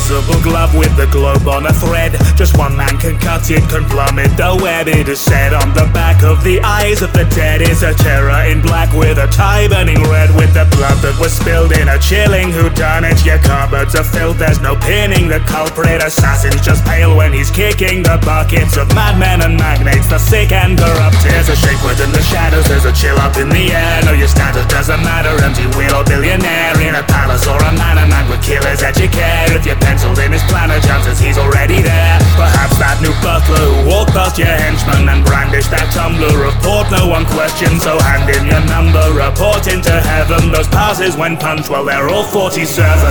invisible glove with the globe on a thread. Just one man can cut it, can plummet the web. It is said on the back of the eyes of the dead is a terror in black with a tie burning red with the blood that was spilled in a chilling whodunit. Your cupboards are filled, there's no pinning the culprit. Assassin's just pale when he's kicking the buckets of madmen and magnates, the sick and corrupt. There's a shake within the shadows, there's a chill up in the air. No, your status doesn't matter, empty wheel or billionaire. In a palace or a manor, man would kill his educare. If you penciled in his planner, chances he's already there. Perhaps that new butler who walked past your henchman and brandished that tumbler of port no one questioned. So hand in your number, report into heaven. Those passes when punched, well they're all 47.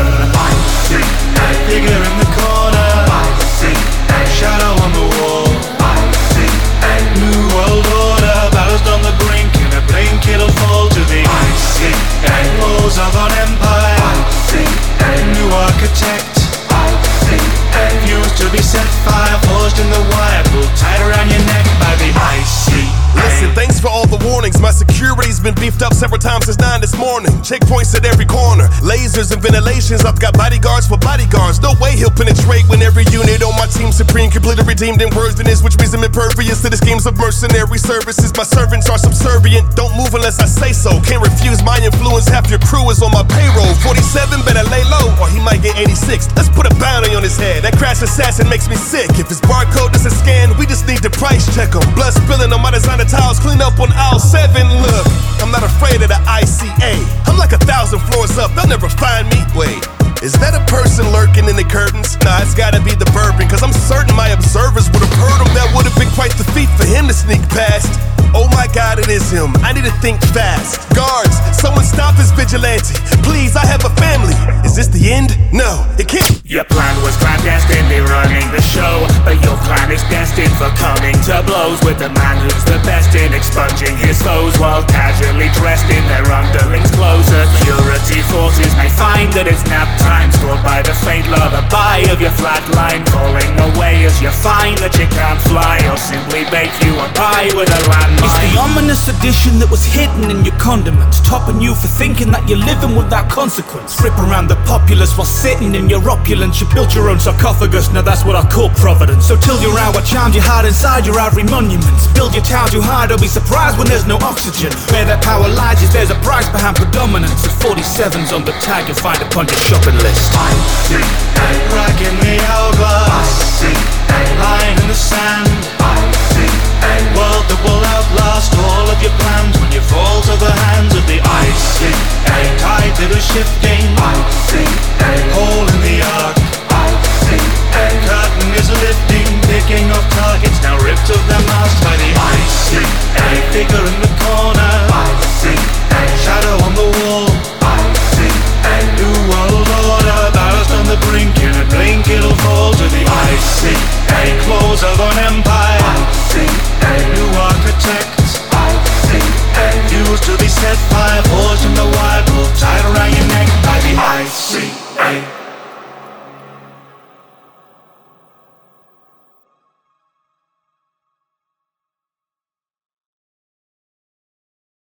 I see a figure in the corner. I see a shadow on the wall. I see a new world order balanced on the brink. In a blink it'll fall to the I see a close of an empire. I see a new architect. I see a fuse to be set fire, forged in the wire, pulled tight around your neck by the I see. Listen, thanks for all the warnings. My security's been beefed up several times since 9 this morning. Checkpoints at every corner, lasers and ventilations. I've got bodyguards for bodyguards. No way he'll penetrate when every unit on my team supreme, completely redeemed in worthiness, which means I'm impervious to the schemes of mercenary services. My servants are subservient, don't move unless I say so. Can't refuse my influence, half your crew is on my payroll. 47 better lay low or he might get 86. Let's put a bounty on his head. That crash assassin makes me sick. If his barcode doesn't scan, we just need to price check him. Blood spilling on my designer tiles, clean up on aisle 7. Look, I'm not afraid of the ICA. I'm like 1,000 floors up, they'll never find me. Wait, is that a person lurking in the curtains? Nah, it's gotta be the bourbon, cause I'm certain my observers would have heard him. That would have been quite the feat for him to sneak past. Oh my God, it is him. I need to think fast. Guards, someone stop this vigilante. Please, I have a family. Is this the end? No, it can't. Your plan was clandestinely running the show, but your plan is destined for coming to blows with the man who's the best in expunging his foes while casually dressed in their underlings' clothes. Security forces may find that it's nap time, stored by the faint lullaby of your flatline, falling away as you find that you can't fly, or simply bake you a pie with a landmine. It's the ominous addition that was hidden in your condiments, topping you for thinking that you're living without consequence. Rip around the populace while sitting in your opulence. You built your own sarcophagus, now that's what I call providence. So till your hour chimes, you hide inside your ivory monuments. Build your town too high, don't be surprised when there's no oxygen. Where that power lies is there's a price behind predominance. If 47's on the tag, you'll find upon your shopping list. I see a crack in the hourglass. I see a line in the sand. I see a world that will outlast all of your plans when you fall to the hands of the I see a tide that is shifting. I see a hole in the arc. I see a curtain is lifting, picking off targets now ripped of their masks by the I see a figure in the corner. I see a shadow on the wall. I see a new world order balanced on the brink. In a blink it'll fall to the I see a close of an empire. I see a new architect. I see a fuse to be set fire, forged in the wire, pulled tight around your neck by the I see.